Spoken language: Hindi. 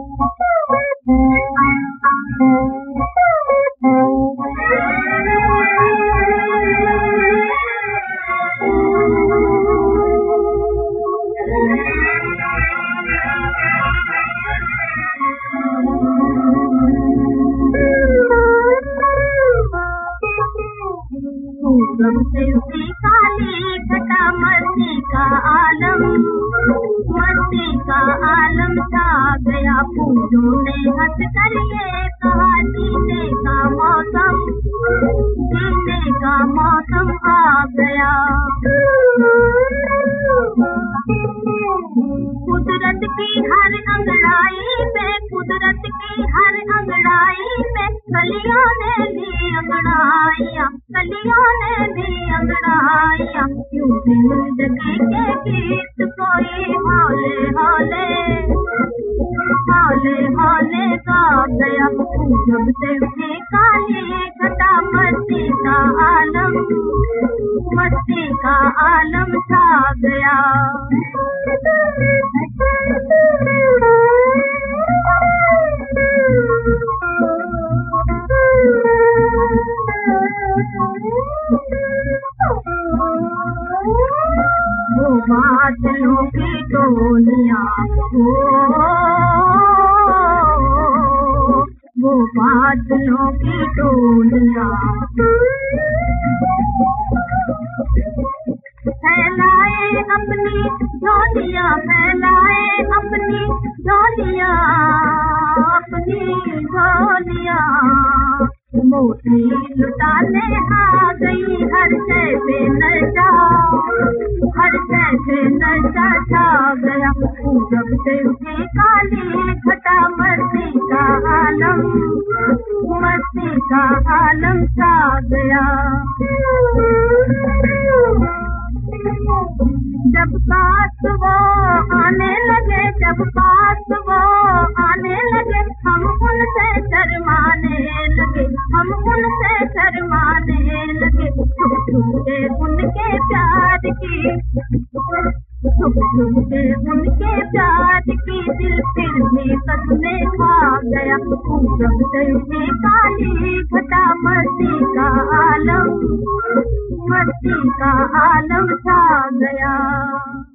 सबसे उसी काली घटा मस्ती का आलम छा गया। फूलों ने हंस कर ये कहा जीने का मौसम आ गया। कुदरत की हर अंगड़ाई में कलियों ने ली अंगड़ाइयाँ क्यों जिंदगी के गीत कोई हौले गा गया। जब से उठी काली घटा मस्ती का आलम छा गया। वो बादलों की टोलियां फैलाए अपनी झोलियां मोती लुटाने आ गई। हर शय पे नशा छा गया। जब से उठी काली घटा मस्ती का आलम छा गया। जब पास वो आने लगे हम उनसे शर्माने लगे। उनके प्यार की दिल फिर भी कसमे खा गया। जब से उठी काली घटा मस्ती का आलम छा गया।